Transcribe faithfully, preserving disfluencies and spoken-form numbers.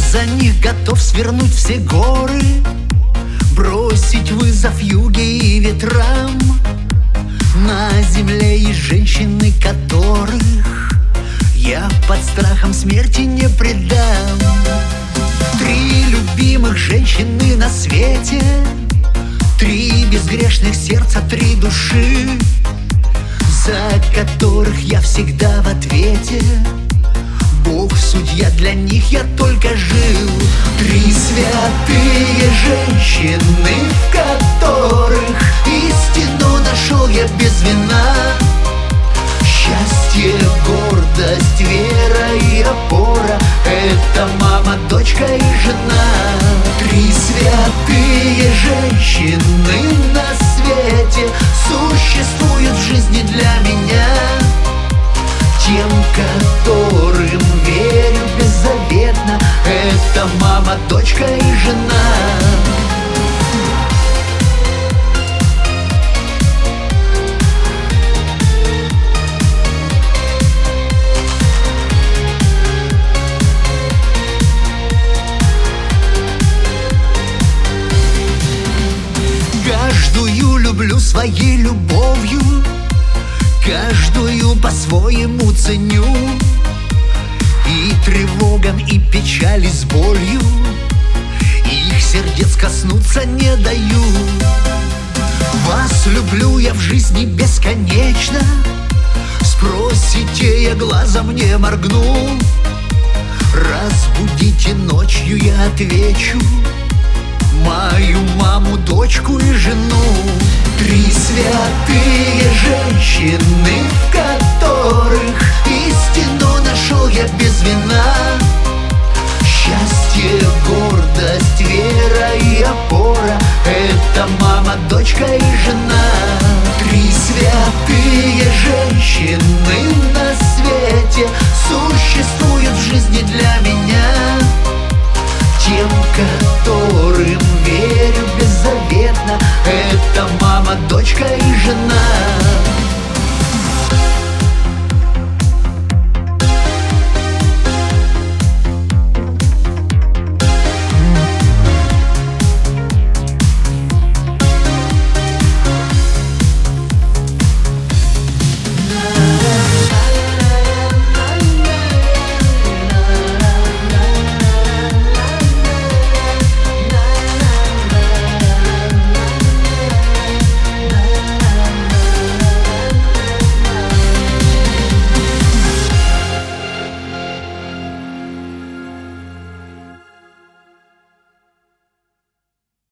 за них готов свернуть все горы, бросить вызов юге и ветрам. На земле есть женщины, которых я под страхом смерти не предам. Три любимых женщины на свете, три безгрешных сердца, три души, за которых я всегда в ответе. Бог судья, для них я только жил. Три святые женщины, в которых истину нашел я без вина. Счастье, гордость, вера и опора — это мама, дочка и жена. Три святые женщины на свете существуют в жизни для меня. Тем, которым верю беззаветно, это мама, дочка и жена. Каждую люблю своей любовью, каждую по-своему ценю. И тревогам, и печали с болью их сердец коснуться не даю. Вас люблю я в жизни бесконечно. Спросите, я глазом не моргну. Разбудите ночью, я отвечу: мою маму, дочку и жену. Три святые женщины, в которых